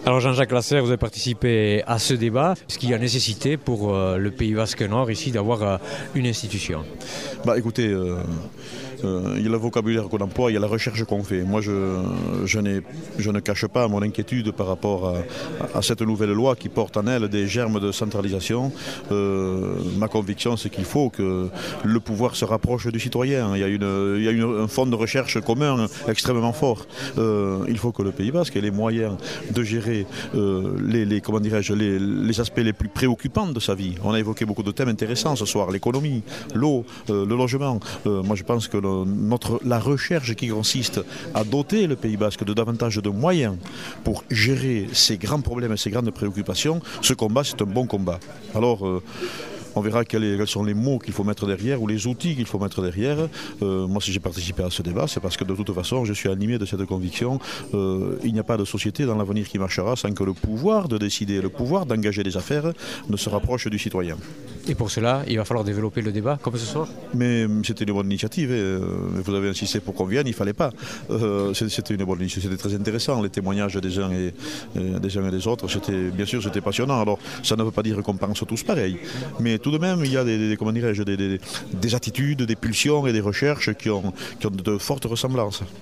Alors Jean-Jacques Lasserre, vous avez participé à ce débat. Est-ce qu'il y a nécessité pour le Pays Basque Nord ici d'avoir une institution? Écoutez, il y a le vocabulaire qu'on emploie, il y a la recherche qu'on fait. Moi, je ne cache pas mon inquiétude par rapport à cette nouvelle loi qui porte en elle des germes de centralisation. Ma conviction, c'est qu'il faut que le pouvoir se rapproche du citoyen. Il y a un fond de recherche commun extrêmement fort. Il faut que le Pays Basque ait les moyens de gérer les aspects les plus préoccupants de sa vie. On a évoqué beaucoup de thèmes intéressants ce soir, l'économie, l'eau, le logement. Moi, je pense que la recherche qui consiste à doter le Pays Basque de davantage de moyens pour gérer ces grands problèmes et ces grandes préoccupations, ce combat, c'est un bon combat. Alors, on verra quels sont les mots qu'il faut mettre derrière ou les outils qu'il faut mettre derrière. Moi, si j'ai participé à ce débat, c'est parce que de toute façon, je suis animé de cette conviction. Il n'y a pas de société dans l'avenir qui marchera sans que le pouvoir de décider, le pouvoir d'engager des affaires ne se rapproche du citoyen. Et pour cela, il va falloir développer le débat, comme ce soir? Mais c'était une bonne initiative. Vous avez insisté pour qu'on vienne, il ne fallait pas. C'était une bonne initiative, c'était très intéressant. Les témoignages des uns et des autres, bien sûr, c'était passionnant. Alors, ça ne veut pas dire qu'on pense tous pareil. Mais tout de même, il y a des attitudes, des pulsions et des recherches qui ont de fortes ressemblances.